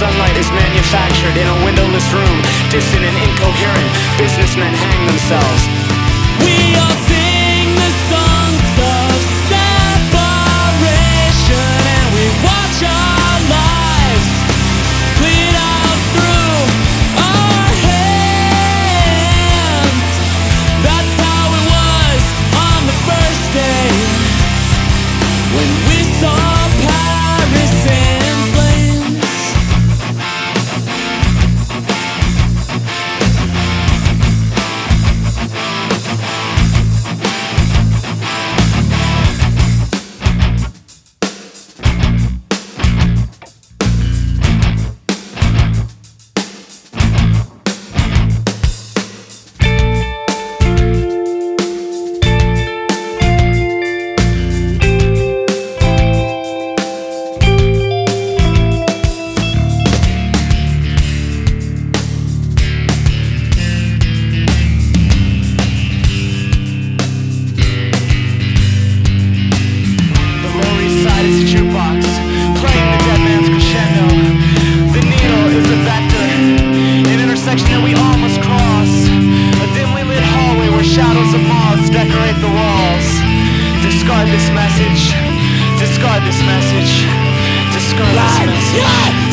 sunlight is manufactured in a windowless room. Distant and incoherent, businessmen hang themselves. We all sing the songs of separation, and we watch our lives bleed out through our hands. That's how it was on the first day when we saw Paris in flames. That we all must cross, a dimly lit hallway where shadows of moths decorate the walls. Discard this message, discard this message, discard this message.